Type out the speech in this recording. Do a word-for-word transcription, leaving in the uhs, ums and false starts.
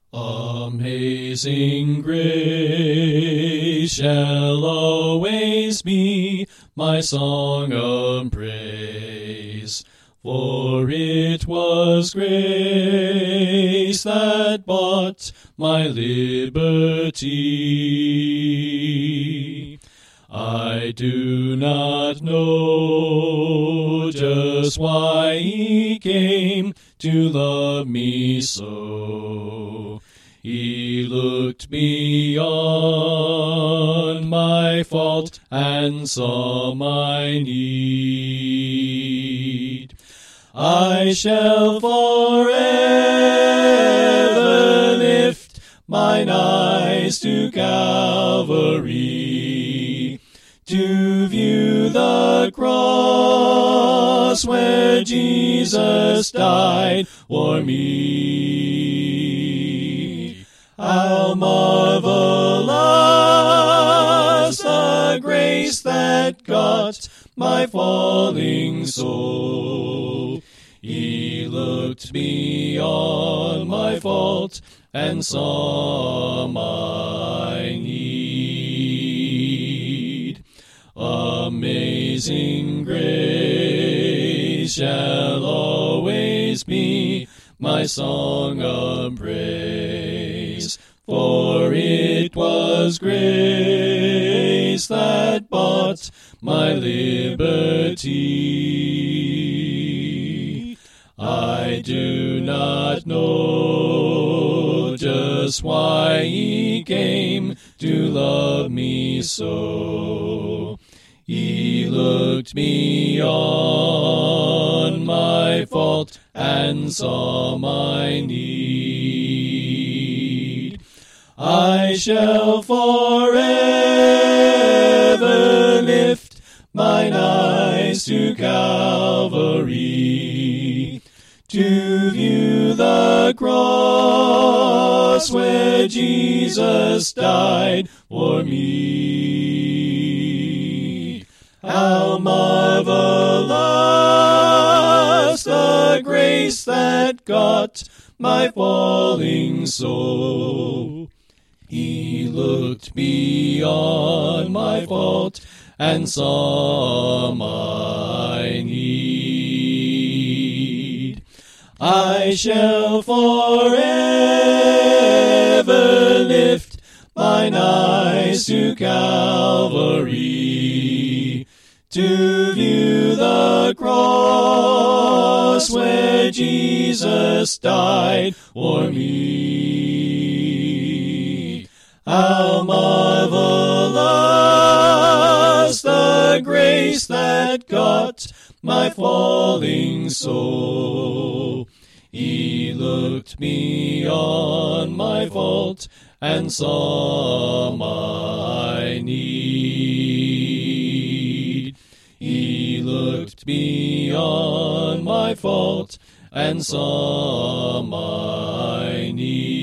Amazing grace shall always be my song of praise, for it was grace that bought my liberty. I do not know just why he came to love me so. He looked beyond my fault and saw my need. I shall forever lift mine eyes to Calvary, to view the cross where Jesus died for me. How marvelous the grace that got my falling soul. He looked beyond my fault and saw my need. Amazing grace shall always be my song of praise, for it was grace that bought my liberty. I do not know just why he came to love me so. He looked beyond my fault and saw my need. I shall forever lift mine eyes to Calvary, to view the cross where Jesus died for me. How marvelous the grace that got my falling soul. He looked beyond my fault and saw my need. I shall forever lift mine eyes to Calvary, to view the cross where Jesus died for me. How marvelous the grace that got my falling soul. He looked beyond my fault and saw my need. He looked beyond my fault and saw my need.